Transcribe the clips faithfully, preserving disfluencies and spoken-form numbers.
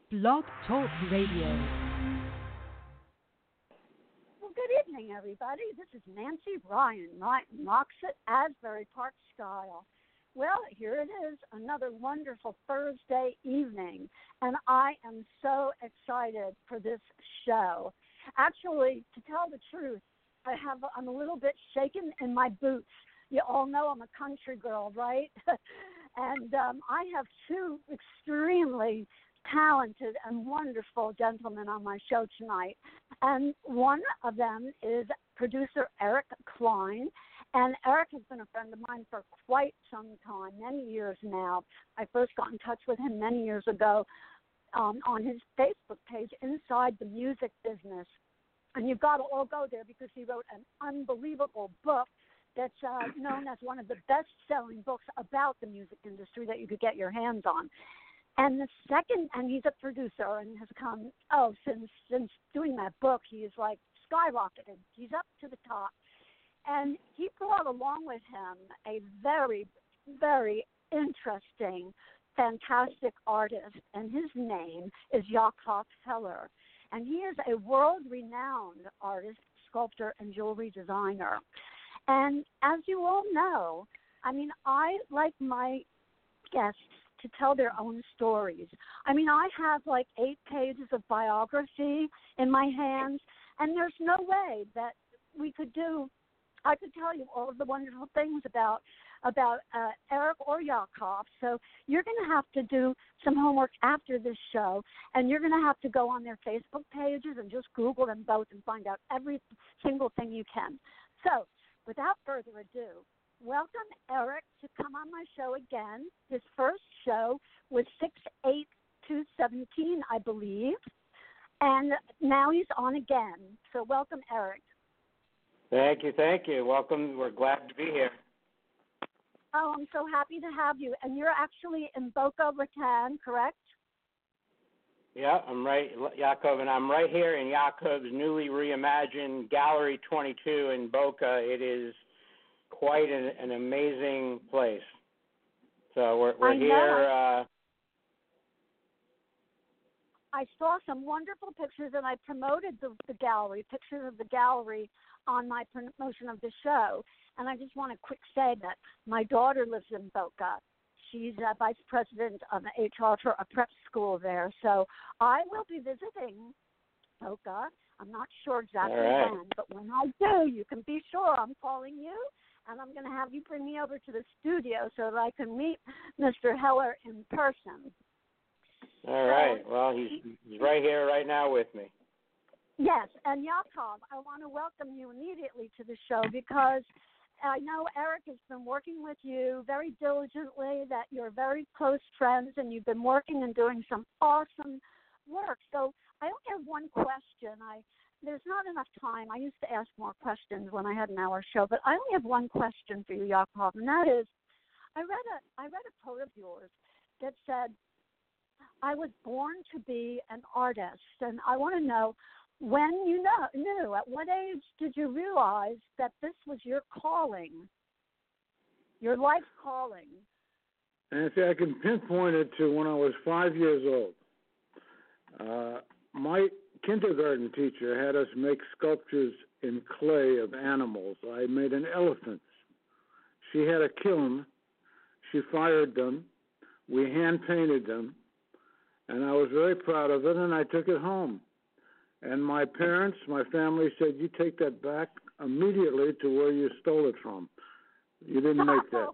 Blog Talk Radio. Well, good evening, everybody. This is Nancy Ryan, Ryan rocks it Asbury Park style. Well, here it is, another wonderful Thursday evening, and I am so excited for this show. Actually, to tell the truth, I have I'm a little bit shaken in my boots. You all know I'm a country girl, right? and um, I have two extremely talented and wonderful gentlemen on my show tonight. And one of them is producer Eric Klein. And Eric has been a friend of mine for quite some time, many years now. I first got in touch with him many years ago um, on his Facebook page, Inside the Music Business. And you've got to all go there because he wrote an unbelievable book that's uh, known as one of the best-selling books about the music industry that you could get your hands on. And the second, and he's a producer and has come, oh, since since doing that book, he's like skyrocketed. He's up to the top. And he brought along with him a very, very interesting, fantastic artist, and his name is Jakob Heller. And he is a world-renowned artist, sculptor, and jewelry designer. And as you all know, I mean, I like my guests to tell their own stories. I mean, I have like eight pages of biography in my hands, and there's no way that we could do, I could tell you all of the wonderful things about about uh, Eric or Jakob. So you're going to have to do some homework after this show, and you're going to have to go on their Facebook pages and just Google them both and find out every single thing you can. So without further ado, welcome Eric to come on my show again. His first show was six eight two seventeen, I believe, and now he's on again. So welcome, Eric. Thank you, thank you. Welcome. We're glad to be here. Oh, I'm so happy to have you. And you're actually in Boca Raton, correct? Yeah, I'm right, Jakob, and I'm right here in Jakob's newly reimagined Gallery twenty-two in Boca. It is quite an, an amazing place. So we're we're I here. Know. Uh, I saw some wonderful pictures, and I promoted the, the gallery, pictures of the gallery on my promotion of the show. And I just want to quick say that my daughter lives in Boca. She's a vice president of the H R for a prep school there. So I will be visiting Boca. I'm not sure exactly right. when, but when I do, you can be sure I'm calling you. And I'm going to have you bring me over to the studio so that I can meet Mister Heller in person. All right. Well, he's, he's right here right now with me. Yes, and Jakob, I want to welcome you immediately to the show because I know Eric has been working with you very diligently, that you're very close friends, and you've been working and doing some awesome work. So I only have one question. I There's not enough time. I used to ask more questions when I had an hour show, but I only have one question for you, Jakob, and that is, I read a I read a quote of yours that said, I was born to be an artist, and I want to know, when you know, knew, at what age did you realize that this was your calling, your life calling? Nancy, I can pinpoint it to when I was five years old. Uh, my kindergarten teacher had us make sculptures in clay of animals. I made an elephant. She had a kiln. She fired them. We hand-painted them. And I was very proud of it, and I took it home. And my parents, my family said, you take that back immediately to where you stole it from. You didn't make that.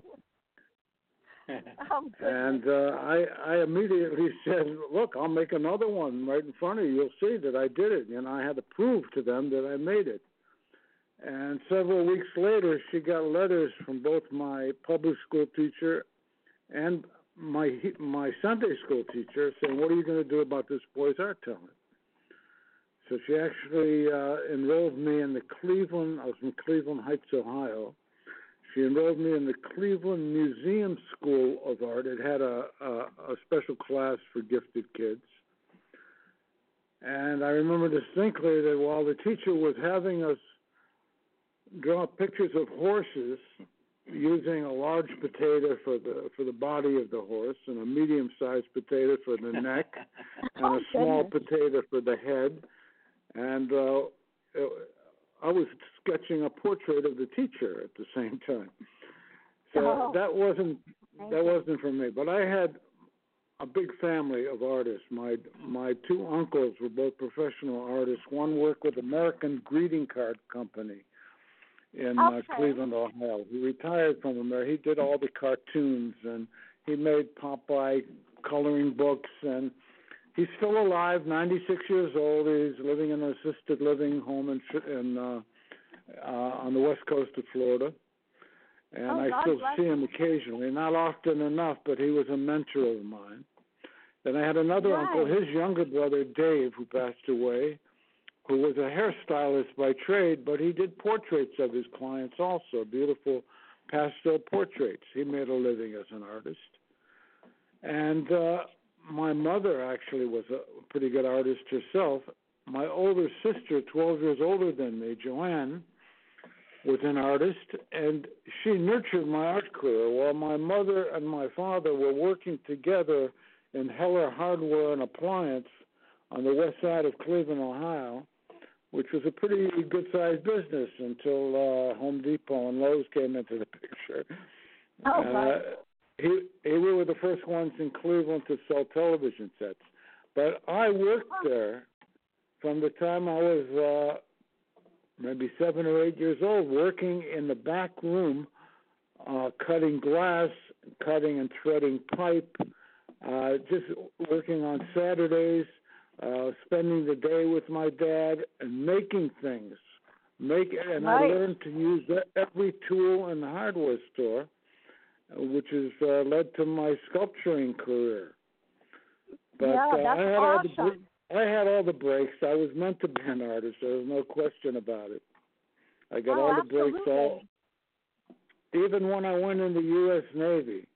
Oh, and uh, I, I immediately said, look, I'll make another one right in front of you. You'll see that I did it. And I had to prove to them that I made it. And several weeks later, she got letters from both my public school teacher and my my Sunday school teacher saying, what are you going to do about this boy's art talent? So she actually uh, enrolled me in the Cleveland, I was from Cleveland Heights, Ohio. She enrolled me in the Cleveland Museum School of Art. It had a, a, a special class for gifted kids. And I remember distinctly that while the teacher was having us draw pictures of horses, using a large potato for the for the body of the horse, and a medium-sized potato for the neck, and Oh, a small goodness. potato for the head. And uh, I was sketching a portrait of the teacher at the same time. So Oh. that wasn't Thank that you. wasn't for me. But I had a big family of artists. My my two uncles were both professional artists. One worked with American Greeting Card Company in uh, Okay. Cleveland, Ohio. He retired from America. He did all the cartoons, and he made Popeye coloring books, and he's still alive, ninety-six years old. He's living in an assisted living home in, in uh, uh, on the west coast of Florida. And Oh, I God still bless see him him. occasionally, not often enough, but he was a mentor of mine. Then I had another Right. uncle, his younger brother, Dave, who passed away, who was a hairstylist by trade, but he did portraits of his clients also, beautiful pastel portraits. He made a living as an artist. And uh, my mother actually was a pretty good artist herself. My older sister, twelve years older than me, Joanne, was an artist, and she nurtured my art career while my mother and my father were working together in Heller Hardware and Appliance on the west side of Cleveland, Ohio, which was a pretty good-sized business until uh, Home Depot and Lowe's came into the picture. Oh, uh, right. he, he, we were the first ones in Cleveland to sell television sets. But I worked there from the time I was uh, maybe seven or eight years old, working in the back room, uh, cutting glass, cutting and threading pipe, uh, just working on Saturdays, uh, spending the day with my dad and making things. Make and Right. I learned to use every tool in the hardware store, which has uh, led to my sculpturing career. But Yeah, uh, that's I had all the awesome. I had all the breaks. I was meant to be an artist. There was no question about it. I got Oh, all the breaks. All absolutely. even when I went in the U S Navy,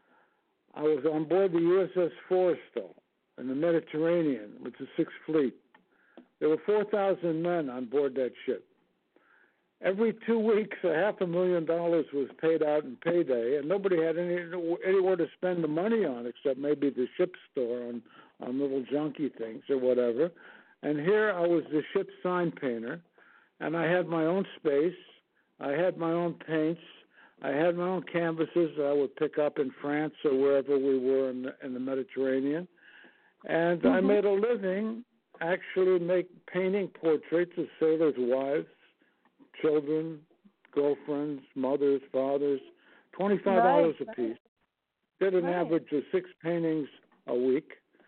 I was on board the U S S Forrestal in the Mediterranean with the Sixth Fleet. There were four thousand men on board that ship. Every two weeks, a half a million dollars was paid out in payday, and nobody had any anywhere to spend the money on except maybe the ship store on, on little junky things or whatever. And here I was the ship sign painter, and I had my own space. I had my own paints. I had my own canvases that I would pick up in France or wherever we were in the, in the Mediterranean. And mm-hmm. I made a living actually make painting portraits of sailors' wives, children, girlfriends, mothers, fathers, twenty-five dollars right, a piece. Did an right. average of six paintings a week.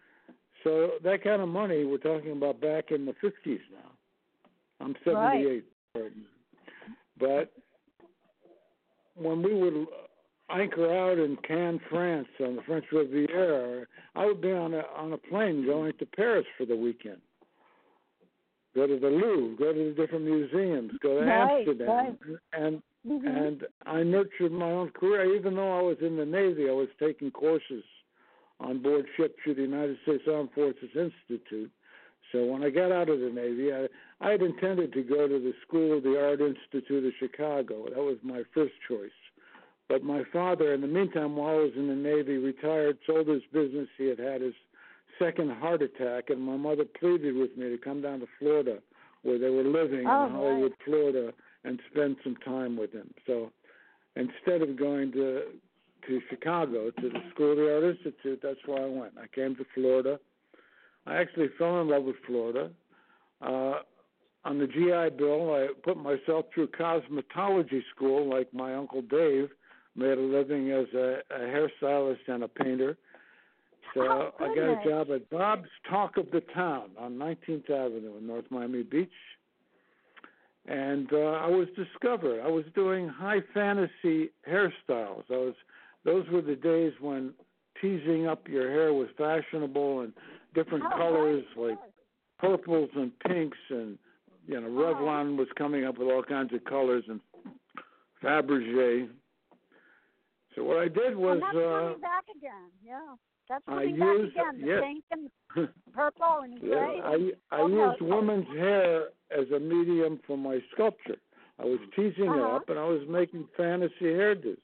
So that kind of money we're talking about back in the fifties now. I'm seventy-eight. Right. But when we would anchor out in Cannes, France, on the French Riviera, I would be on a on a plane going to Paris for the weekend. Go to the Louvre, go to the different museums, go to right, Amsterdam, right. and mm-hmm. and I nurtured my own career. Even though I was in the Navy, I was taking courses on board ship through the United States Armed Forces Institute. So when I got out of the Navy, I, I had intended to go to the School of the Art Institute of Chicago. That was my first choice. But my father, in the meantime, while I was in the Navy, retired, sold his business. He had had his second heart attack, and my mother pleaded with me to come down to Florida, where they were living oh, in Hollywood, right. Florida, and spend some time with him. So instead of going to to Chicago, to the School of the Art Institute, that's where I went. I came to Florida. I actually fell in love with Florida. Uh, on the G I Bill, I put myself through cosmetology school like my Uncle Dave, made a living as a, a hairstylist and a painter. So oh, I got a job at Bob's Talk of the Town on nineteenth Avenue in North Miami Beach. And uh, I was discovered. I was doing high fantasy hairstyles. I was, those were the days when teasing up your hair was fashionable and different oh, colors right, like purples and pinks, and you know Revlon was coming up with all kinds of colors, and Fabergé. So what I did was and that's uh, coming back again. Yeah, that's I coming used, back again. The yes. pink and purple and yeah, gray. I, I oh, used no. women's hair as a medium for my sculpture. I was teasing uh-huh. her up, and I was making fantasy hairdos.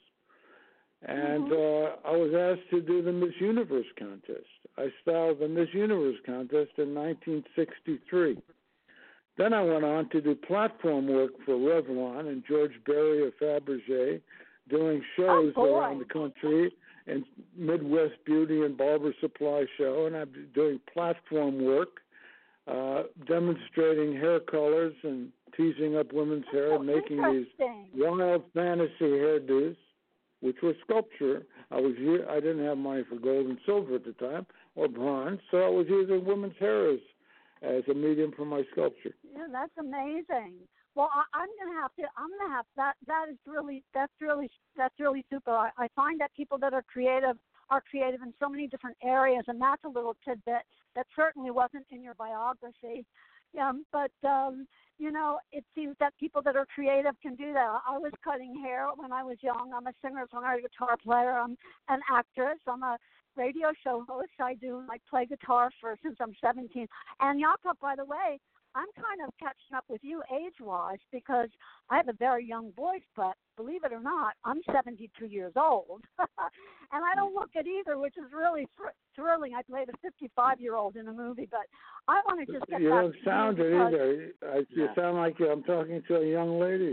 And mm-hmm. uh, I was asked to do the Miss Universe contest. I styled the Miss Universe contest in nineteen sixty-three. Then I went on to do platform work for Revlon and George Berry of Fabergé, doing shows oh, around the country and Midwest Beauty and Barber Supply Show, and I'm doing platform work, uh, demonstrating hair colors and teasing up women's That's hair, so and making these wild fantasy hairdos, which was sculpture. I was I didn't have money for gold and silver at the time or bronze, so I was using women's hair as, as a medium for my sculpture. Yeah, that's amazing. Well, I, I'm gonna have to. I'm gonna have that. That is really. That's really. That's really super. I, I find that people that are creative are creative in so many different areas, and that's a little tidbit that certainly wasn't in your biography. Um, but um, you know, it seems that people that are creative can do that. I was cutting hair when I was young. I'm a singer, songwriter, guitar player. I'm an actress. I'm a radio show host. I do like play guitar for since I'm seventeen. And Jakob, by the way, I'm kind of catching up with you age-wise because I have a very young voice, but believe it or not, I'm seventy-two years old. And I don't look it either, which is really thr- thrilling. I played a fifty-five-year-old in a movie, but I want to just get you back don't to sound you it because either. I, you yeah. sound like I'm talking to a young lady.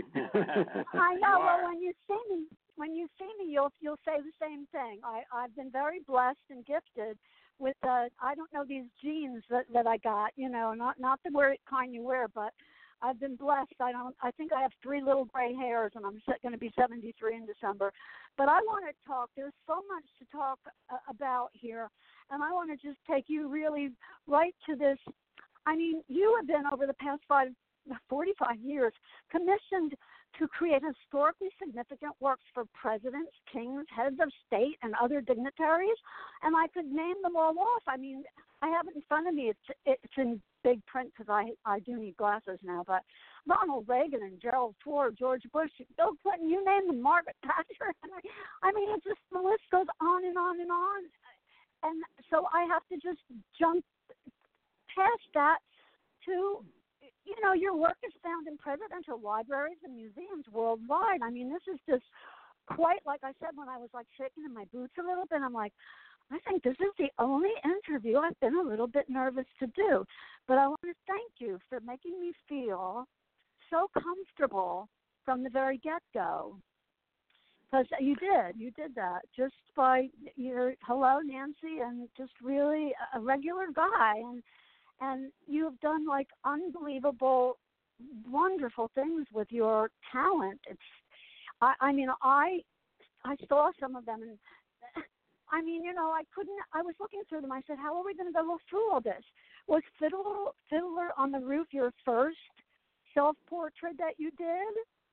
I know. Well, when you see me, when you see me, you'll you'll say the same thing. I I've been very blessed and gifted with uh, I don't know these genes that, that I got. You know, not not the wear kind you wear, but I've been blessed. I don't. I think I have three little gray hairs, and I'm going to be seventy-three in December. But I want to talk. There's so much to talk uh, about here, and I want to just take you really right to this. I mean, you have been over the past five, forty-five years commissioned to create historically significant works for presidents, kings, heads of state, and other dignitaries, and I could name them all off. I mean, I have it in front of me. It's it's in big print because I I do need glasses now. But Ronald Reagan and Gerald Ford, George Bush, Bill Clinton, you name them, Margaret Thatcher. I mean, it just the list goes on and on and on. And so I have to just jump past that to, you know, your work is found in presidential libraries and museums worldwide. I mean, this is just quite, like I said, when I was like shaking in my boots a little bit, I'm like, I think this is the only interview I've been a little bit nervous to do. But I want to thank you for making me feel so comfortable from the very get-go. Because you did, you did that just by your hello, Nancy, and just really a regular guy. And and you've done like unbelievable, wonderful things with your talent. It's, I, I mean, I I saw some of them, and I mean, you know, I couldn't. I was looking through them. I said, how are we going to go through all this? Was Fiddler Fiddler on the Roof your first self-portrait that you did?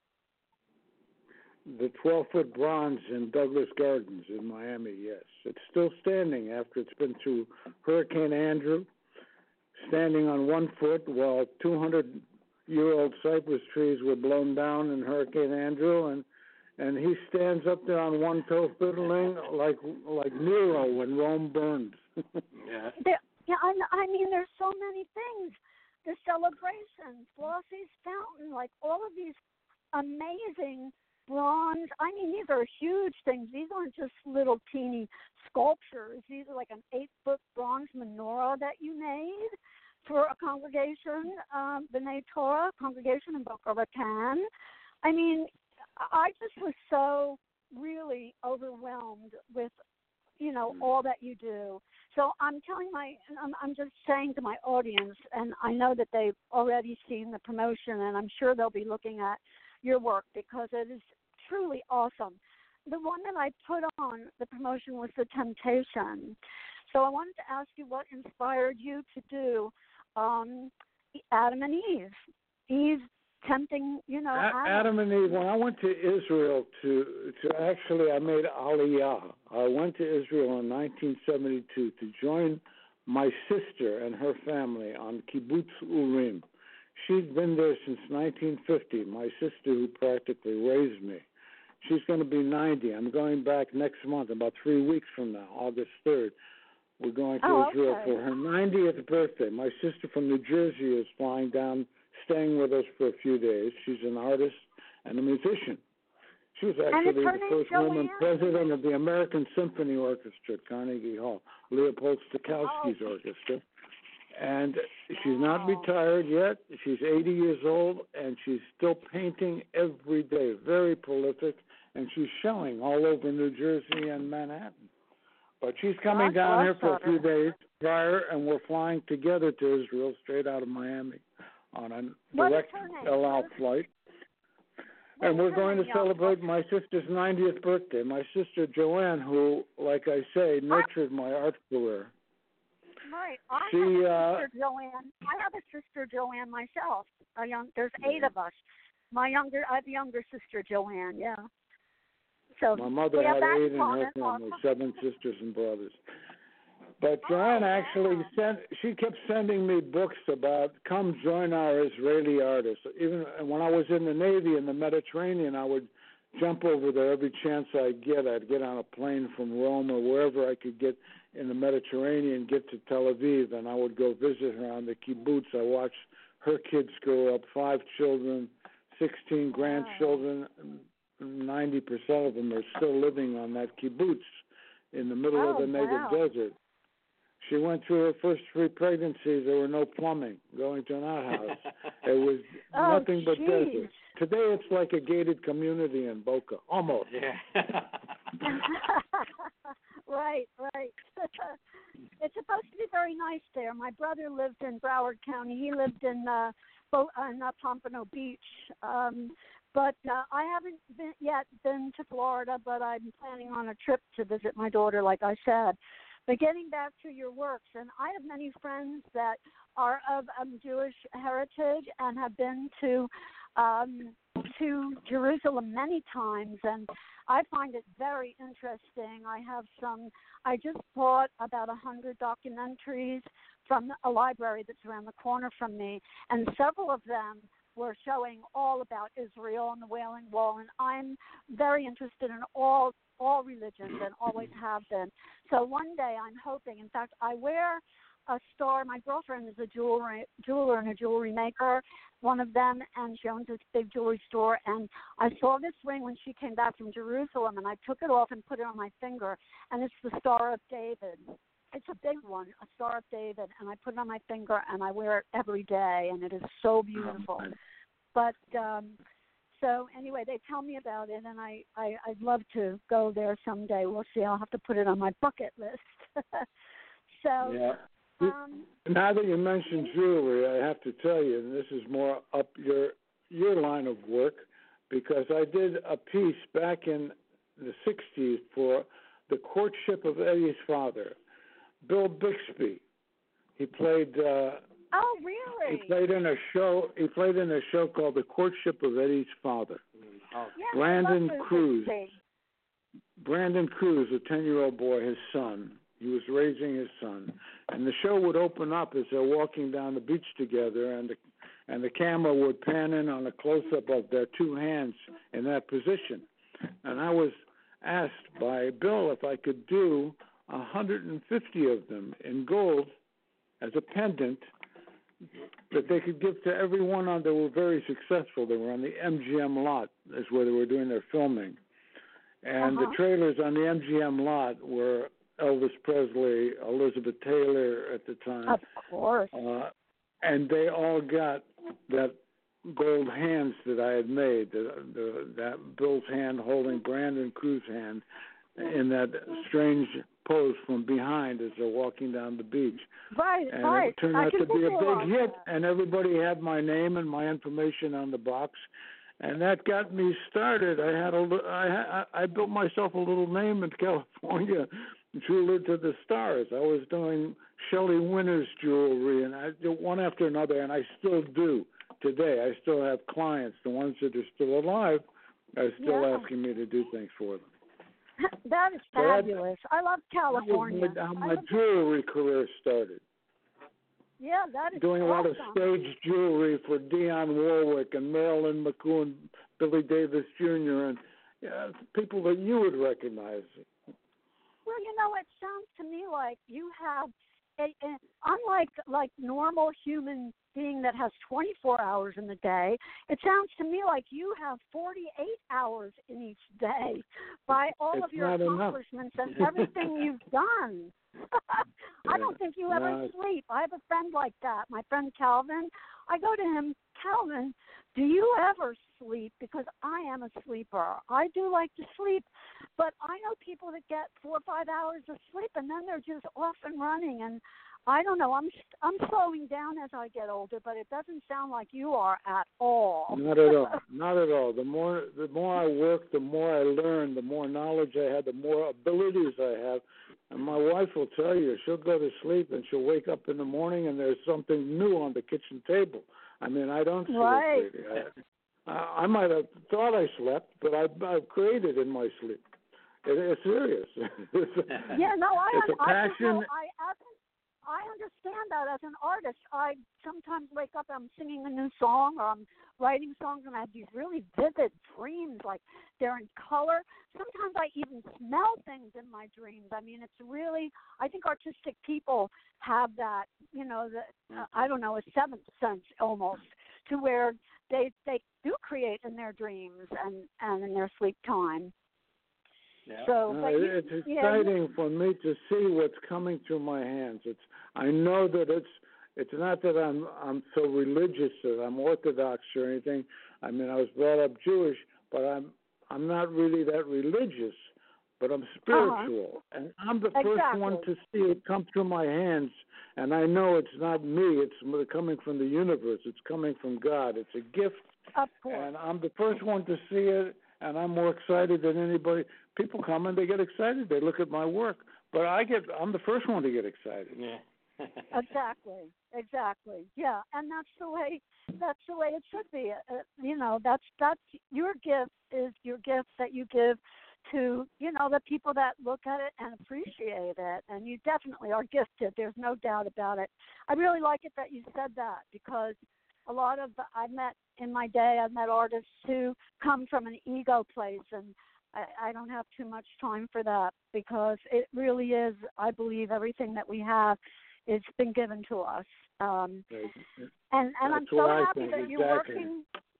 The twelve-foot bronze in Douglas Gardens in Miami, yes. It's still standing after it's been through Hurricane Andrew, standing on one foot while two hundred-year-old cypress trees were blown down in Hurricane Andrew, and and he stands up there on one toe fiddling like like Nero when Rome burned. yeah. There, yeah, I, I mean, there's so many things. The celebration, Flossie's Fountain, like all of these amazing bronze. I mean, these are huge things. These aren't just little teeny sculptures. These are like an eight-foot bronze menorah that you made for a congregation, um, B'nai Torah congregation in Boca Raton. I mean, I just was so really overwhelmed with, you know, all that you do. So I'm telling my, I'm, I'm just saying to my audience, and I know that they've already seen the promotion, and I'm sure they'll be looking at your work because it is truly awesome. The one that I put on the promotion was The Temptation. So I wanted to ask you what inspired you to do um, Adam and Eve. Eve tempting, you know, Adam. Adam and Eve. When I went to Israel to to actually, I made Aliyah. I went to Israel in nineteen seventy-two to join my sister and her family on Kibbutz Urim. She'd been there since nineteen fifty, my sister who practically raised me. She's going to be ninety. I'm going back next month, about three weeks from now, August third. We're going to oh, Israel okay. for her ninetieth birthday. My sister from New Jersey is flying down, staying with us for a few days. She's an artist and a musician. She was actually the first woman president of the American Symphony Orchestra at Carnegie Hall, Leopold Stokowski's oh. orchestra. And she's not retired yet. She's eighty years old, and she's still painting every day, very prolific, and she's showing all over New Jersey and Manhattan. But she's coming God down here for her. a few days prior, and we're flying together to Israel straight out of Miami on a direct El Al flight. What and we're going to celebrate name? my sister's ninetieth birthday. My sister Joanne, who, like I say, nurtured my art career. Right. I she, have a uh, sister Joanne. I have a sister Joanne myself. A young. There's eight of us. My younger, I have a younger sister Joanne. Yeah. So my mother we had have eight in her family, seven sisters and brothers. But Joanne oh, actually wow. sent. She kept sending me books about come join our Israeli artists. Even when I was in the Navy in the Mediterranean, I would jump over there every chance I get. I'd get on a plane from Rome or wherever I could get in the Mediterranean, get to Tel Aviv, and I would go visit her on the kibbutz. I watched her kids grow up, five children, sixteen grandchildren. ninety percent of them are still living on that kibbutz in the middle oh, of the Negev wow. desert. She went through her first three pregnancies. There were no plumbing going to an outhouse. It was oh, nothing but geez. desert. Today it's like a gated community in Boca, almost. Yeah. right, right. It's supposed to be very nice there. My brother lived in Broward County. He lived in uh, Bo- in uh, Pompano Beach. Um, but uh, I haven't been, yet been to Florida, but I'm planning on a trip to visit my daughter, like I said. But getting back to your works, and I have many friends that are of um, Jewish heritage and have been to um, to Jerusalem many times, and I find it very interesting. I have some. I just bought about a hundred documentaries from a library that's around the corner from me, and several of them were showing all about Israel and the Wailing Wall, and I'm very interested in all all religions and always have been. So one day I'm hoping, in fact, I wear a star. My girlfriend is a jewelry, jeweler and a jewelry maker, one of them, and she owns this big jewelry store. And I saw this ring when she came back from Jerusalem, and I took it off and put it on my finger, and it's the Star of David. It's a big one, a Star of David, and I put it on my finger, and I wear it every day, and it is so beautiful. Oh, but um, so anyway, they tell me about it, and I, I, I'd love to go there someday. We'll see. I'll have to put it on my bucket list. so yeah. um, Now that you mentioned jewelry, I have to tell you, and this is more up your your line of work, because I did a piece back in the sixties for the courtship of Eddie's father, Bill Bixby. He played. Uh, oh, really? He played in a show. He played in a show called The Courtship of Eddie's Father. Oh. Yes, Brandon Cruz. Bixby. Brandon Cruz, a ten-year-old boy, his son. He was raising his son, and the show would open up as they're walking down the beach together, and the and the camera would pan in on a close-up of their two hands in that position. And I was asked by Bill if I could do one hundred fifty of them in gold as a pendant that they could give to everyone on. They were very successful. They were on the M G M lot. That's where they were doing their filming. And uh-huh. the trailers on the M G M lot were Elvis Presley, Elizabeth Taylor at the time. Of course. Uh, and they all got that gold hands that I had made, the, the, that Bill's hand holding Brandon Cruz's hand in that strange pose from behind as they're walking down the beach. Right, and right. it turned I out to be a big hit, that. and everybody had my name and my information on the box. And that got me started. I had a, I, I built myself a little name in California, jeweler to the stars. I was doing Shelley Winters jewelry, and I did one after another, and I still do today. I still have clients, the ones that are still alive, are still yeah. asking me to do things for them. That is so fabulous. that, I love California. That was my, how my jewelry career started. Yeah, that is doing a awesome. lot of stage jewelry for Dionne Warwick and Marilyn McCoo and Billy Davis Junior and yeah, people that you would recognize. Well, you know, it sounds to me like you have it, it, unlike like normal human being that has twenty-four hours in the day, it sounds to me like you have forty-eight hours in each day by all it's of your not accomplishments enough. and everything you've done. I don't think you ever no. sleep. I have a friend like that, my friend Calvin. I go to him, Calvin, do you ever sleep? Because I am a sleeper. I do like to sleep, but I know people that get four or five hours of sleep and then they're just off and running. And I don't know. I'm I'm slowing down as I get older, but it doesn't sound like you are at all. Not at all. Not at all. The more the more I work, the more I learn, the more knowledge I have, the more abilities I have. And my wife will tell you, she'll go to sleep and she'll wake up in the morning and there's something new on the kitchen table. I mean, I don't sleep. Right. Really. I, I might have thought I slept, but I, I've created in my sleep. It, it's serious. it's a, yeah, no, I, it's a I, passion. I, I, I understand that as an artist. I sometimes wake up, I'm singing a new song, or I'm writing songs, and I have these really vivid dreams, like they're in color. Sometimes I even smell things in my dreams. I mean, it's really, I think artistic people have that, you know, the, uh, I don't know, a seventh sense almost, to where they they do create in their dreams and, and in their sleep time. Yeah. So, No, but you, it's yeah, exciting you, for me to see what's coming through my hands. It's I know that it's it's not that I'm I'm so religious that I'm Orthodox or anything. I mean, I was brought up Jewish, but I'm I'm not really that religious, but I'm spiritual, uh-huh. and I'm the exactly. first one to see it come through my hands. And I know it's not me; it's coming from the universe. It's coming from God. It's a gift, of course. and I'm the first one to see it. And I'm more excited than anybody. People come and they get excited. They look at my work, but I get. I'm the first one to get excited. Yeah. Exactly. Exactly. Yeah, and that's the way. That's the way it should be. Uh, you know, that's that's your gift is your gift that you give to you know the people that look at it and appreciate it. And you definitely are gifted. There's no doubt about it. I really like it that you said that, because a lot of I've met in my day, I've met artists who come from an ego place, and I, I don't have too much time for that, because it really is, I believe, everything that we have, it's been given to us. Um, and and I'm so happy that you're working.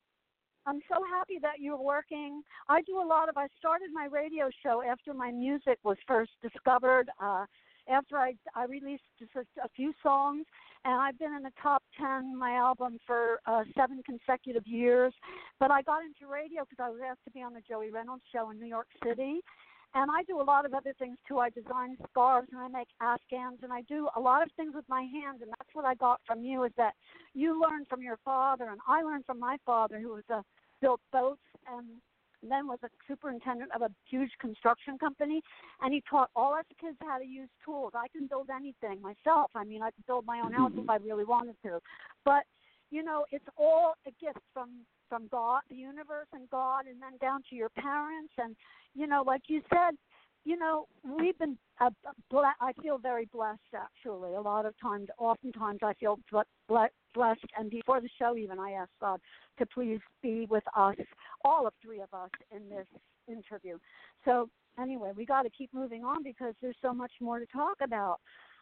I'm so happy that you're working. I do a lot of, I started my radio show after my music was first discovered, uh, after I, I released just a, a few songs, and I've been in the top ten, my album, for uh, seven consecutive years. But I got into radio because I was asked to be on the Joey Reynolds show in New York City. And I do a lot of other things, too. I design scarves, and I make afghans, and I do a lot of things with my hands. And that's what I got from you, is that you learned from your father, and I learned from my father, who was a, built boats and then was a superintendent of a huge construction company, and he taught all us kids how to use tools. I can build anything myself. I mean, I could build my own house if I really wanted to. But, you know, it's all a gift from, from God, the universe and God, and then down to your parents. And, you know, like you said, you know, we've been, uh, ble- I feel very blessed, actually. A lot of times, oftentimes I feel ble- blessed, and before the show even, I asked God to please be with us, all of three of us, in this interview. So anyway, we got to keep moving on because there's so much more to talk about.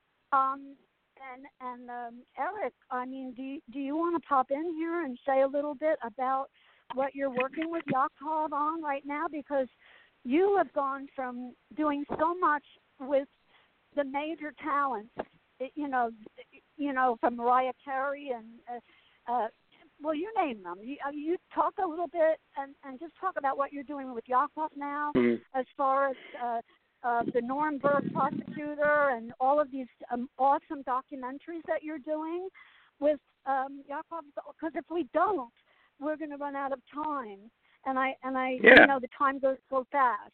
Um, and and um, Eric, I mean, do you, do you want to pop in here and say a little bit about what you're working with Yaakov on right now? Because you have gone from doing so much with the major talents, you know, you know, from Mariah Carey and, uh, uh, well, you name them. You, uh, you talk a little bit and, and just talk about what you're doing with Yaakov now, mm-hmm. as far as uh, uh, the Nuremberg prosecutor and all of these um, awesome documentaries that you're doing with um, Yaakov. Because if we don't, we're going to run out of time. And I and I, yeah. you know, the time goes so fast.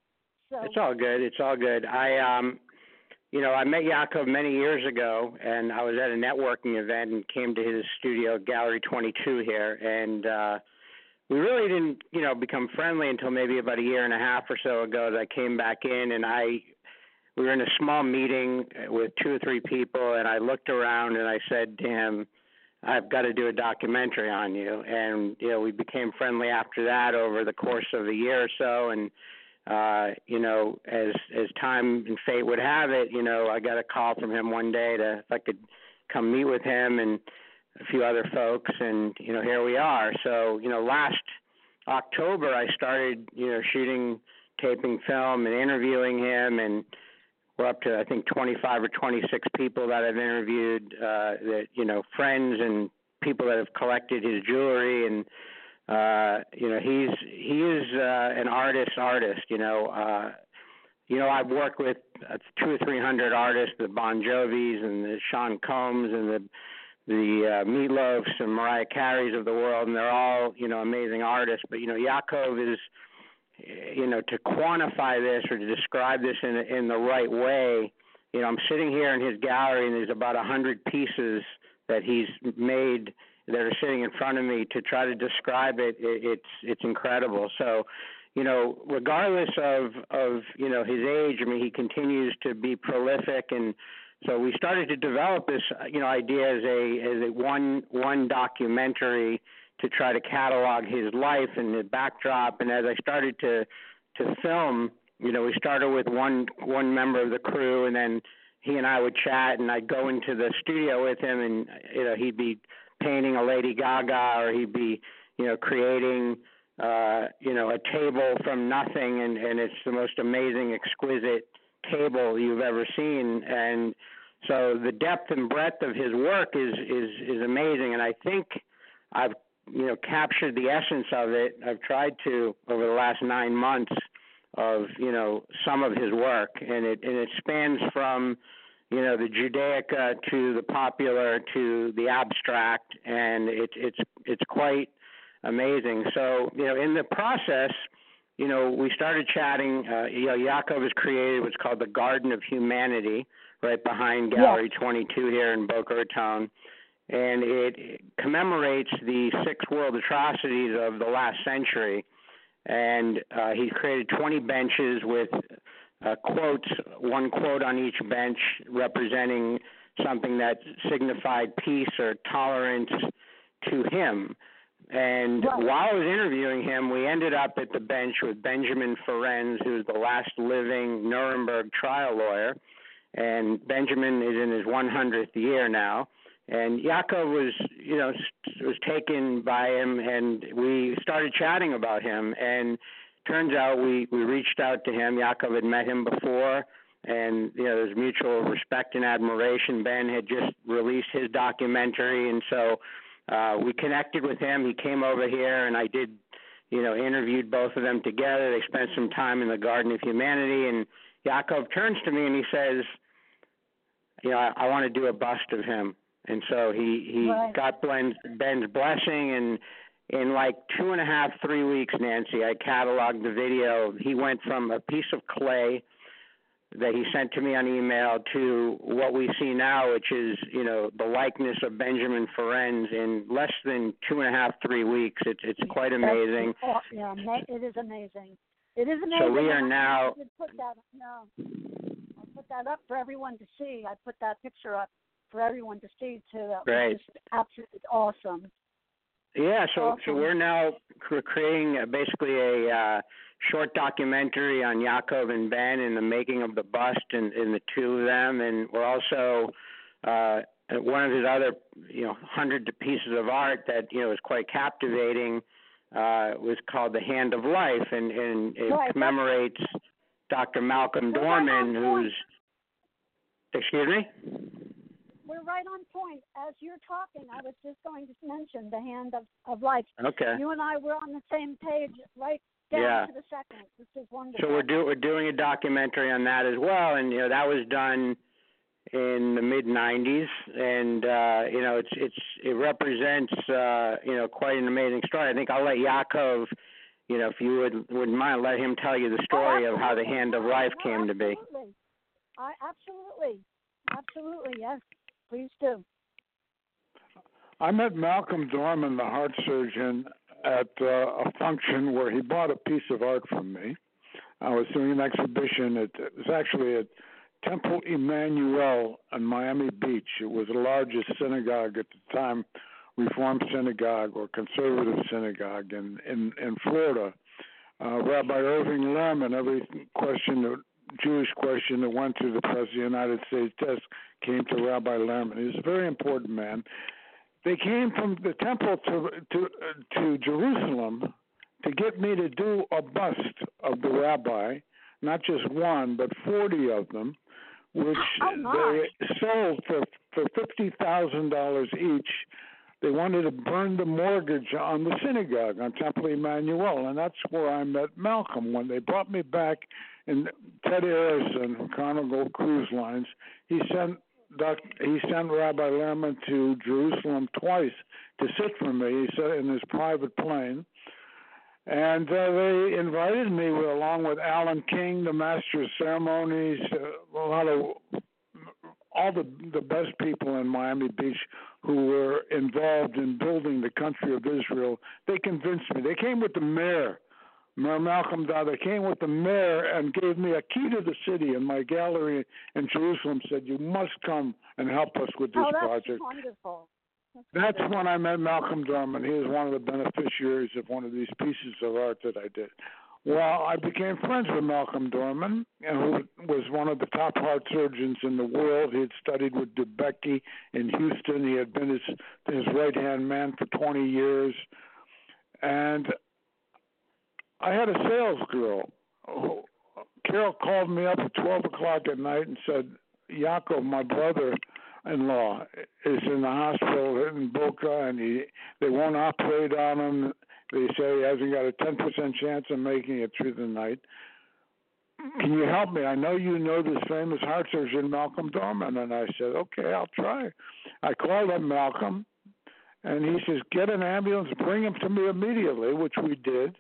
So it's all good. It's all good. I um, you know, I met Yaakov many years ago, and I was at a networking event and came to his studio, Gallery twenty-two here, and uh, we really didn't, you know, become friendly until maybe about a year and a half or so ago. That I came back in, and I, we were in a small meeting with two or three people, and I looked around and I said to him, I've got to do a documentary on you. And, you know, we became friendly after that over the course of a year or so. And uh, you know, as as time and fate would have it, you know, I got a call from him one day to if I could come meet with him and a few other folks, and you know, here we are. So, you know, last October I started, you know, shooting, taping film and interviewing him, and we're up to I think twenty-five or twenty-six people that I've interviewed, uh, that you know, friends and people that have collected his jewelry, and uh, you know, he's he is uh, an artist artist. You know, uh, you know, I've worked with uh, two or three hundred artists, the Bon Jovis and the Sean Combs and the the uh, Meatloafs and Mariah Careys of the world, and they're all, you know, amazing artists. But you know, Yaakov is, you know, to quantify this or to describe this in in the right way. You know, I'm sitting here in his gallery, and there's about a hundred pieces that he's made that are sitting in front of me. To try to describe it, it it's it's incredible. So, you know, regardless of of you know his age, I mean, he continues to be prolific, and so we started to develop this, you know, idea as a as a one one documentary to try to catalog his life and the backdrop. And as I started to to film, you know, we started with one one member of the crew, and then he and I would chat, and I'd go into the studio with him, and you know, he'd be painting a Lady Gaga, or he'd be, you know, creating, uh, you know, a table from nothing, and, and it's the most amazing, exquisite table you've ever seen. And so the depth and breadth of his work is is is amazing, and I think I've, you know, captured the essence of it. I've tried to over the last nine months of, you know, some of his work, and it and it spans from, you know, the Judaica to the popular to the abstract, and it's it's it's quite amazing. So, you know, in the process, you know, we started chatting. Uh, you know, Yaakov has created what's called the Garden of Humanity right behind Gallery yes. twenty-two here in Boca Raton, and it commemorates the six world atrocities of the last century. And uh, he's created twenty benches with uh, quotes, one quote on each bench representing something that signified peace or tolerance to him. And right. while I was interviewing him, we ended up at the bench with Benjamin Ferencz, who's the last living Nuremberg trial lawyer. And Benjamin is in his one hundredth year now. And Yaakov was, you know, was taken by him, and we started chatting about him. And turns out we, we reached out to him. Yaakov had met him before, and, you know, there's mutual respect and admiration. Ben had just released his documentary, and so uh, we connected with him. He came over here, and I did, you know, interviewed both of them together. They spent some time in the Garden of Humanity, and Yaakov turns to me and he says, you know, I, I want to do a bust of him. And so he, he right. got Ben's, Ben's blessing, and in like two and a half, three weeks, Nancy, I cataloged the video. He went from a piece of clay that he sent to me on email to what we see now, which is, you know, the likeness of Benjamin Ferencz in less than two and a half, three weeks. It's it's quite amazing. Oh, yeah, it is amazing. It is amazing. So we are now. I put that, no, I put that up for everyone to see. I put that picture up for everyone to see too. That Great. was just absolutely awesome. Yeah, so awesome. so we're now creating a, basically a uh, short documentary on Yaakov and Ben and the making of the bust and, and the two of them, and we're also uh, one of his other, you know, hundred pieces of art that, you know, is quite captivating. Uh, was called The Hand of Life, and, and it right. commemorates Doctor Malcolm we're Dorman, right who's. Excuse me. We're right on point. As you're talking, I was just going to mention The Hand of, of Life. Okay. You and I were on the same page, right down yeah. to the second. This is wonderful. So we're do we're doing a documentary on that as well, and you know that was done in the mid nineties, and uh, you know it's it's it represents uh, you know quite an amazing story. I think I'll let Yaakov, you know, if you would wouldn't mind, let him tell you the story oh, of how The Hand of Life oh, came absolutely. to be. I absolutely, absolutely, yes. Please do. I met Malcolm Dorman, the heart surgeon, at uh, a function where he bought a piece of art from me. I was doing an exhibition. At, it was actually at Temple Emmanuel on Miami Beach. It was the largest synagogue at the time, Reformed synagogue or conservative synagogue in, in, in Florida. uh, Rabbi Irving Lerman. Every question, that, Jewish question that went through the Press of the United States desk came to Rabbi Lerman. He was a very important man. They came from the temple to to uh, to Jerusalem to get me to do a bust of the rabbi, not just one, but forty of them, which oh, they sold for for fifty thousand dollars each. They wanted to burn the mortgage on the synagogue on Temple Emmanuel, and that's where I met Malcolm. When they brought me back in Ted Harrison, Carnival Cruise Lines, he sent Doc, he sent Rabbi Lerman to Jerusalem twice to sit for me. He said in his private plane, and uh, they invited me with, along with Alan King, the master of ceremonies, uh, a lot of all the the best people in Miami Beach who were involved in building the country of Israel. They convinced me. They came with the mayor, Mayor Malcolm Dodd. They came with the mayor and gave me a key to the city. And my gallery in Jerusalem said, "You must come and help us with this oh, that's project." Wonderful. That's, that's wonderful. when I met Malcolm Dorman. He was one of the beneficiaries of one of these pieces of art that I did. Well, I became friends with Malcolm Dorman, who was one of the top heart surgeons in the world. He had studied with DeBakey in Houston. He had been his his right-hand man for twenty years. And I had a sales girl. Who, Carol called me up at twelve o'clock at night and said, Yaakov, my brother-in-law, is in the hospital in Boca, and he, they won't operate on him. They say he hasn't got a ten percent chance of making it through the night. Can you help me? I know you know this famous heart surgeon, Malcolm Dorman. And I said, okay, I'll try. I called up Malcolm, and he says, get an ambulance, bring him to me immediately, which we did.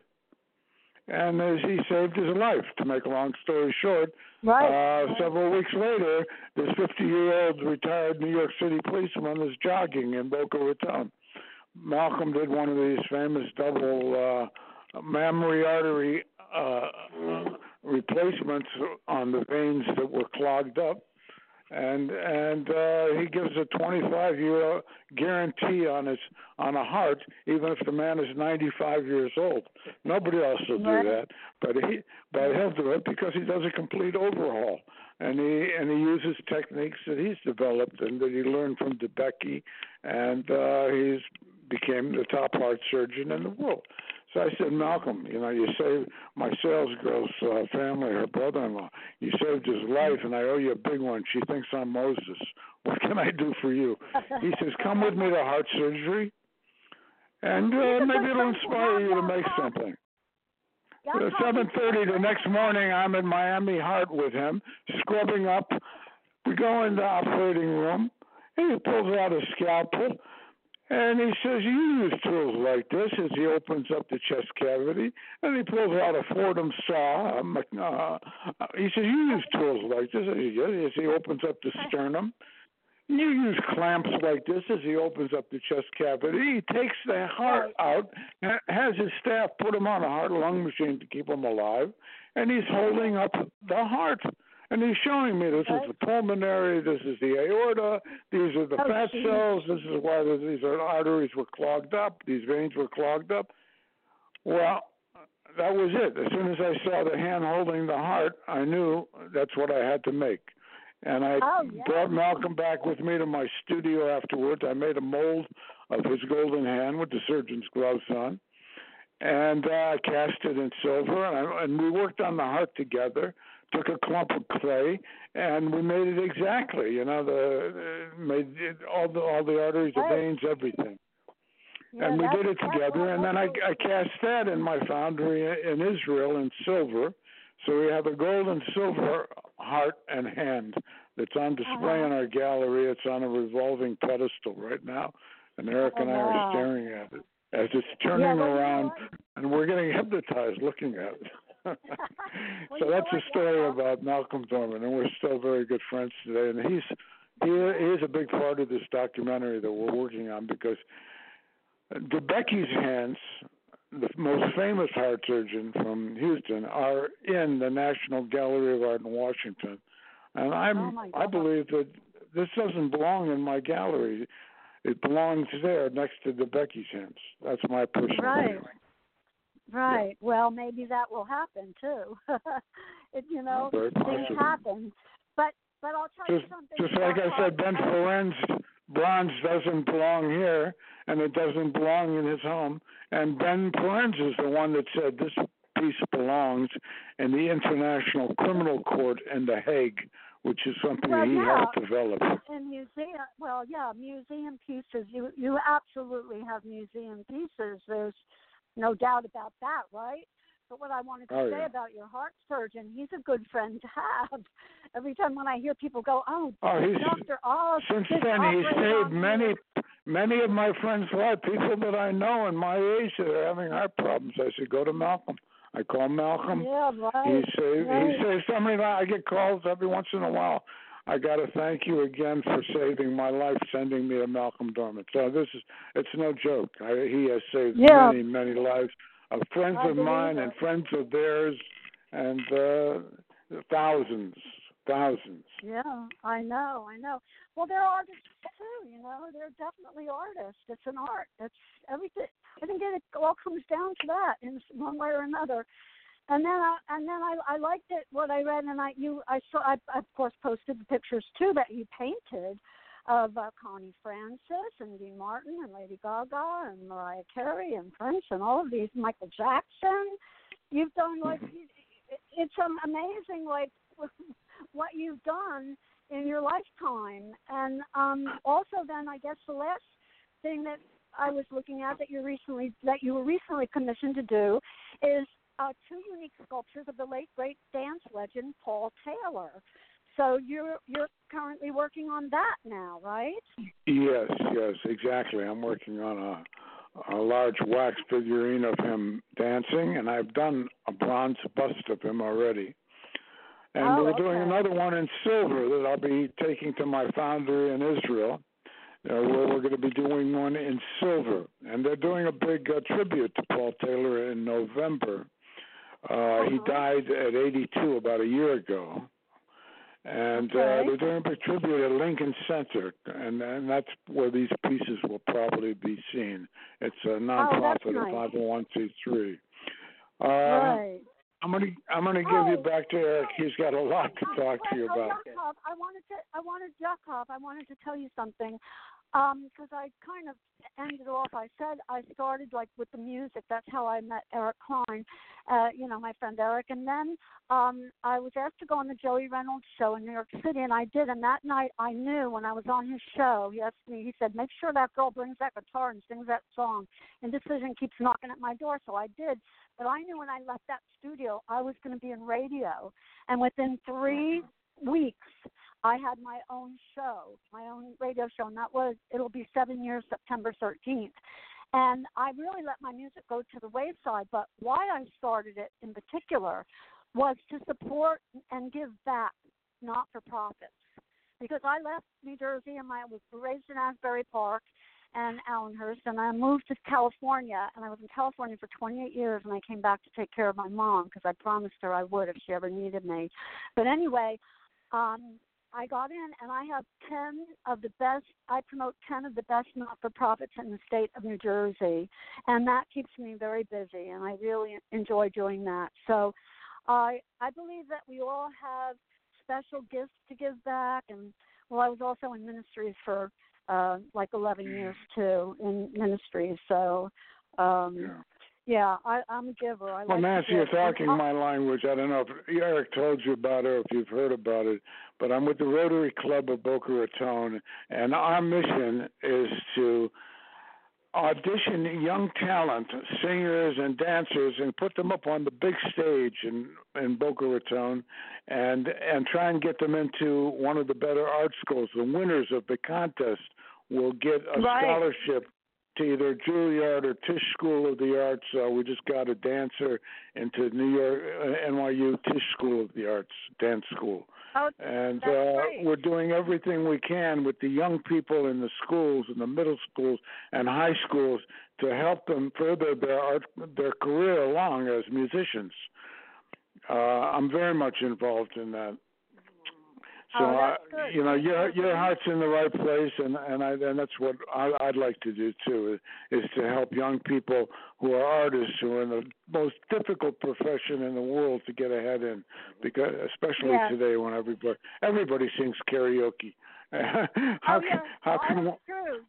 And as he saved his life, to make a long story short. Right. Uh, several weeks later, this fifty-year-old retired New York City policeman is jogging in Boca Raton. Malcolm did one of these famous double uh, mammary artery uh, replacements on the veins that were clogged up, and and uh, he gives a twenty-five year guarantee on his on a heart, even if the man is ninety-five years old. Nobody else will do that, but he but he'll do it because he does a complete overhaul, and he and he uses techniques that he's developed and that he learned from DeBakey, and uh, he's became the top heart surgeon in the world. So I said, Malcolm, you know, you saved my sales girl's uh, family, her brother-in-law. You saved his life, and I owe you a big one. She thinks I'm Moses. What can I do for you? He says, come with me to heart surgery, and uh, maybe it'll inspire you to make something. At seven thirty the next morning, I'm in Miami Heart with him, scrubbing up. We go in the operating room, and he pulls out a scalpel. And he says, you use tools like this as he opens up the chest cavity. And he pulls out a Fordham saw. Um, uh, he says, you use tools like this as he opens up the sternum. You use clamps like this as he opens up the chest cavity. He takes the heart out, has his staff put him on a heart-lung machine to keep him alive, and he's holding up the heart. And he's showing me this is the pulmonary, this is the aorta, these are the oh, fat geez. cells, this is why these are arteries were clogged up, these veins were clogged up. Well, that was it. As soon as I saw the hand holding the heart, I knew that's what I had to make. And I oh, yeah. brought Malcolm back with me to my studio afterwards. I made a mold of his golden hand with the surgeon's gloves on, and uh, cast it in silver, and, I, and we worked on the heart together. Took a clump of clay, and we made it exactly. You know, the uh, made it, all the all the arteries, the veins, everything. Yeah, and we did it together. And then I, I cast that in my foundry in Israel in silver. So we have a gold and silver heart and hand that's on display uh-huh. in our gallery. It's on a revolving pedestal right now, and Eric oh, and I wow. are staring at it as it's turning yeah, well, around, you know and we're getting hypnotized looking at it. well, so that's a story yeah. about Malcolm Dorman, and we're still very good friends today. And he's he, he is a big part of this documentary that we're working on because DeBakey's hands, the most famous heart surgeon from Houston, are in the National Gallery of Art in Washington, and I'm oh I believe that this doesn't belong in my gallery. It belongs there next to DeBakey's hands. That's my personal right. feeling. Right. Yeah. Well, maybe that will happen too. it, you know, Very things possible. happen. But but I'll tell just, you something. Just like I said, Ben Feren's bronze doesn't belong here, and it doesn't belong in his home. And Ben Ferenz is the one that said this piece belongs in the International Criminal Court in The Hague, which is something well, that he yeah. helped develop. And museum, well, yeah, museum pieces. You you absolutely have museum pieces. There's no doubt about that, right? But what I wanted to oh, say yeah. about your heart surgeon, he's a good friend to have. Every time when I hear people go, oh, oh he's, Doctor Oz, since then he's saved many, many of my friends' lives, people that I know in my age that are having heart problems. I said, go to Malcolm. I call Malcolm. Yeah, right. He saved, right. he saved so many. I get calls every once in a while. I got to thank you again for saving my life, sending me to Malcolm Dorman. So this is, it's no joke. I, he has saved yeah. many, many lives of friends I of mine it. and friends of theirs, and uh, thousands, thousands. Yeah, I know, I know. Well, they're artists too, you know. They're definitely artists. It's an art. It's everything. I think it all comes down to that in one way or another. And then, I, and then I, I liked it what I read, and I, you, I saw, I, of course, posted the pictures too that you painted of uh, Connie Francis and Dean Martin and Lady Gaga and Mariah Carey and Prince and all of these, Michael Jackson. You've done like it's um, amazing, like what you've done in your lifetime. And um, also, then I guess the last thing that I was looking at that you recently that you were recently commissioned to do is uh, two unique sculptures of the late great dance legend Paul Taylor. So you're you're currently working on that now, right? Yes, yes, exactly. I'm working on a, a large wax figurine of him dancing, and I've done a bronze bust of him already. And oh, we're okay. doing another one in silver that I'll be taking to my foundry in Israel, uh, where we're going to be doing one in silver. And they're doing a big uh, tribute to Paul Taylor in November. Uh, uh-huh. He died at eighty-two about a year ago. And okay. uh, they're doing a big tribute at Lincoln Center, and, and that's where these pieces will probably be seen. It's a nonprofit, oh, nice. a five oh one c three. Uh, right. I'm gonna I'm gonna give oh, you back to Eric. He's got a lot to talk wait, to you oh, about. Yakov, I wanted to I wanted Yakov, I wanted to tell you something. Um, because I kind of ended off. I said I started like with the music. That's how I met Eric Klein, uh, you know, my friend Eric. And then um, I was asked to go on the Joey Reynolds show in New York City, and I did. And that night, I knew when I was on his show, he asked me. He said, "Make sure that girl brings that guitar and sings that song." Indecision keeps knocking at my door, so I did. But I knew when I left that studio, I was going to be in radio, and within three weeks, I had my own show, my own radio show, and that was, it'll be seven years, September thirteenth. And I really let my music go to the wayside, but why I started it in particular was to support and give back not-for-profits. Because I left New Jersey, and I was raised in Asbury Park and Allenhurst, and I moved to California, and I was in California for twenty-eight years, and I came back to take care of my mom because I promised her I would if she ever needed me. But anyway, um, I got in, and I have ten of the best, I promote ten of the best not-for-profits in the state of New Jersey, and that keeps me very busy, and I really enjoy doing that. So I I believe that we all have special gifts to give back, and, well, I was also in ministries for uh, like eleven years, too, in ministries, so, um, yeah. Yeah, I, I'm a giver. I well, like Nancy, you're talking my language. I don't know if Eric told you about it or if you've heard about it, but I'm with the Rotary Club of Boca Raton, and our mission is to audition young talent, singers and dancers, and put them up on the big stage in, in Boca Raton, and and try and get them into one of the better art schools. The winners of the contest will get a right. scholarship to either Juilliard or Tisch School of the Arts. Uh, we just got a dancer into New York, uh, N Y U Tisch School of the Arts, dance school. Oh, and that's uh, great. We're doing everything we can with the young people in the schools, in the middle schools and high schools, to help them further their art, their career along as musicians. Uh, I'm very much involved in that. So oh, I, that's good. you know, your your heart's in the right place, and and I and that's what I, I'd like to do too, is, is to help young people who are artists who are in the most difficult profession in the world to get ahead in, because especially yes. today when everybody everybody sings karaoke. how oh, can yeah. how oh, can that's true.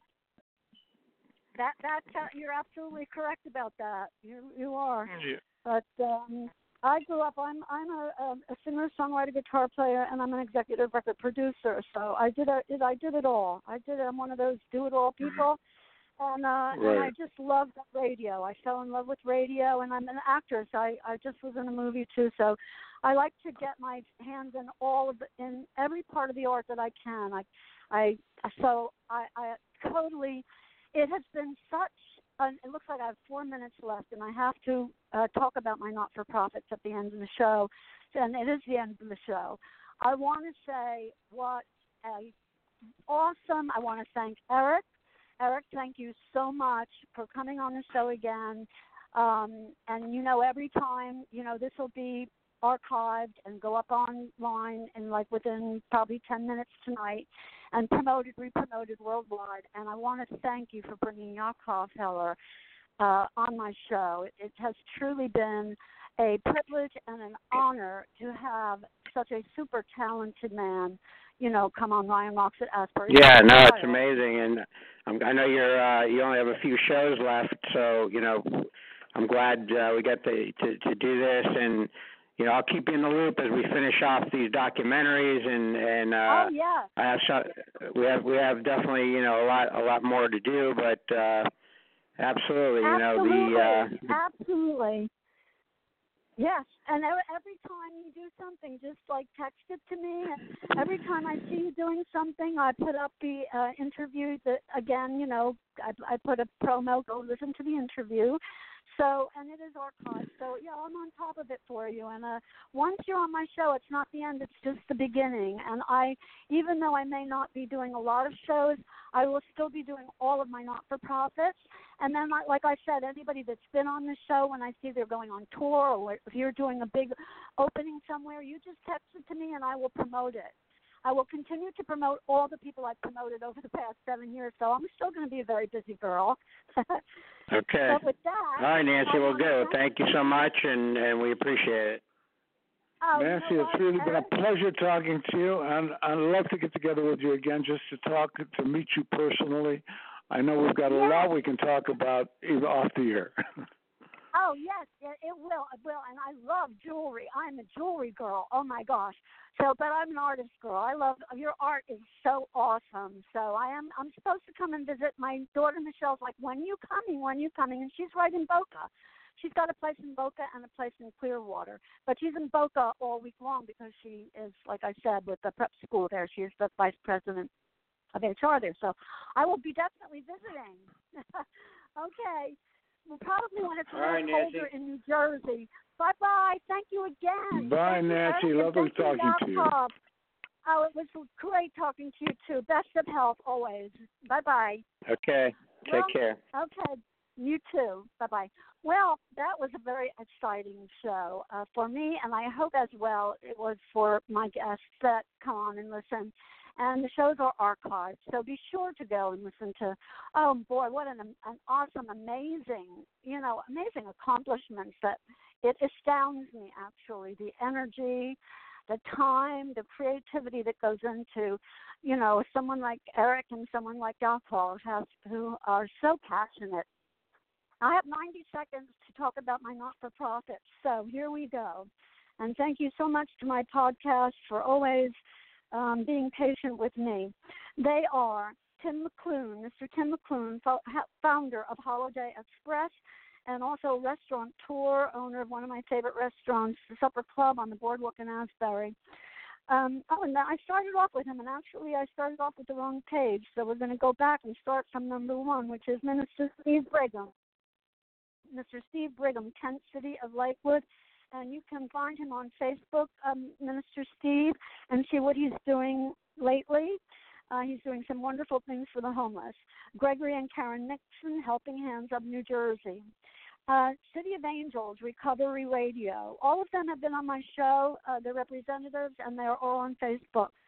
That that's uh, you're absolutely correct about that. You you are. yeah. But um, I grew up. I'm I'm a, a singer, songwriter, guitar player, and I'm an executive record producer. So I did a, I did it all. I did. I'm one of those do it all people, and uh, Right. and I just love radio. I fell in love with radio, and I'm an actress. I I just was in a movie too. So I like to get my hands in all of the, in every part of the art that I can. I I so I I totally. It has been such. Uh, it looks like I have four minutes left, and I have to uh, talk about my not-for-profits at the end of the show, and it is the end of the show. I want to say what a awesome. I want to thank Eric. Eric, thank you so much for coming on the show again. Um, and, you know, every time, you know, this will be archived and go up online in like within probably ten minutes tonight and promoted, re-promoted worldwide. And I want to thank you for bringing Yakov Heller uh, on my show. It, it has truly been a privilege and an honor to have such a super talented man, you know, come on Ryan Rocks at Asbury. Yeah, no, it's amazing. And I'm, I know you're, uh, you only have a few shows left, so, you know, I'm glad uh, we got to, to, to do this. And, you know, I'll keep you in the loop as we finish off these documentaries, and and uh, oh yeah, I have so, we have we have definitely you know a lot a lot more to do, but uh, absolutely, you know absolutely. the, uh, the absolutely. Yes, and every time you do something, just like text it to me. And every time I see you doing something, I put up the uh, interview. That again, you know, I, I put a promo. Go listen to the interview. So, and it is archived. So, yeah, I'm on top of it for you. And uh, once you're on my show, it's not the end; it's just the beginning. And I, even though I may not be doing a lot of shows, I will still be doing all of my not-for-profits. And then, like I said, anybody that's been on the show, when I see they're going on tour or if you're doing a big opening somewhere, you just text it to me and I will promote it. I will continue to promote all the people I've promoted over the past seven years, so I'm still going to be a very busy girl. Okay. So with that, all right, Nancy, we'll go. Thank, thank you so much, and, and we appreciate it. oh, Nancy, you know it's what, really been Eric? a pleasure talking to you, and I'd love to get together with you again just to talk, to meet you personally. I know we've got a Yeah. lot we can talk about even off the air. Oh, yes, it, it will. It will. And I love jewelry. I'm a jewelry girl. Oh, my gosh. So, but I'm an artist girl. I love, your art is so awesome. So I am, I'm supposed to come and visit. My daughter Michelle's like, when you coming? When you coming? And she's right in Boca. She's got a place in Boca and a place in Clearwater. But she's in Boca all week long because she is, like I said, with the prep school there. She is the vice president of H R there. So I will be definitely visiting. Okay. We'll probably when it's a little All right, colder Nancy. in New Jersey. Bye-bye. Thank you again. Bye, Thank you, Nancy. Eric, and Lovely thank you, talking to you. Jakob. Oh, it was great talking to you, too. Best of health always. Bye-bye. Okay. Take Well, care. Okay. You too. Bye-bye. Well, that was a very exciting show uh, for me, and I hope as well it was for my guests that come on and listen. And the shows are archived, so be sure to go and listen to, oh, boy, what an, an awesome, amazing, you know, amazing accomplishments that it astounds me, actually, the energy, the time, the creativity that goes into, you know, someone like Eric and someone like Yakov has, who are so passionate. I have ninety seconds to talk about my not-for-profit, so here we go. And thank you so much to my podcast for always Um, being patient with me. They are Tim McClune, Mister Tim McClune, fo- founder of Holiday Express, and also restaurateur, owner of one of my favorite restaurants, the Supper Club on the Boardwalk in Asbury. Um, oh, and I started off with him, and actually I started off with the wrong page, so we're going to go back and start from number one, which is Minister Steve Brigham. Mister Steve Brigham, Tent City of Lakewood. And you can find him on Facebook, um, Minister Steve, and see what he's doing lately. Uh, he's doing some wonderful things for the homeless. Gregory and Karen Nixon, Helping Hands of New Jersey. Uh, City of Angels, Recovery Radio. All of them have been on my show, uh, the representatives, and they're all on Facebook.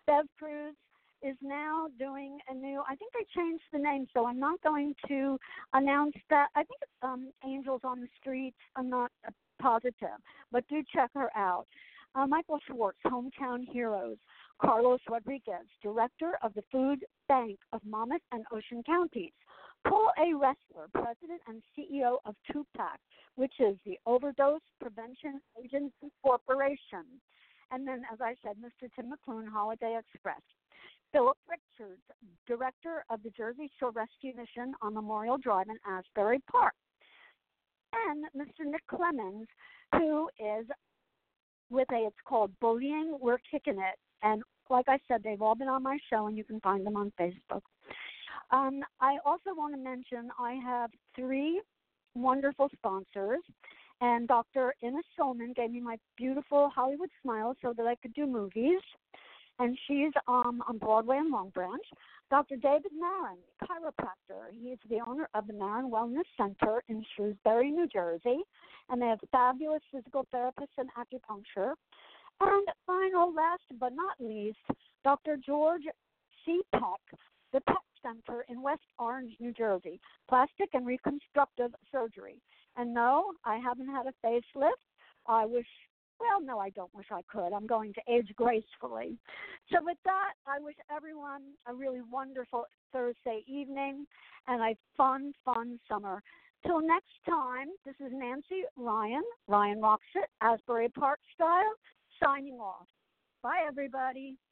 Bev Cruz is now doing a new, I think they changed the name, so I'm not going to announce that. I think it's um, Angels on the Streets. I'm not uh, positive, but do check her out. Uh, Michael Schwartz, Hometown Heroes. Carlos Rodriguez, Director of the Food Bank of Monmouth and Ocean Counties. Paul A. Ressler, President and C E O of TUPAC, which is the Overdose Prevention Agency Corporation. And then, as I said, Mister Tim McClune, Holiday Express. Philip Richards, Director of the Jersey Shore Rescue Mission on Memorial Drive in Asbury Park. And Mister Nick Clemens, who is with a, it's called Bullying, We're Kicking It. And like I said, they've all been on my show, and you can find them on Facebook. Um, I also want to mention I have three wonderful sponsors, and Doctor Ina Shulman gave me my beautiful Hollywood smile so that I could do movies, and she's um, on Broadway and Long Branch. Doctor David Marin, chiropractor. He is the owner of the Marin Wellness Center in Shrewsbury, New Jersey, and they have fabulous physical therapists and acupuncture. And final, last but not least, Doctor George C. Peck, the Peck Center in West Orange, New Jersey, plastic and reconstructive surgery. And no, I haven't had a facelift. I wish, well, no, I don't wish I could. I'm going to age gracefully. So with that, I wish everyone a really wonderful Thursday evening and a fun, fun summer. Till next time, this is Nancy Ryan, Ryan Rocks It, Asbury Park Style, signing off. Bye, everybody.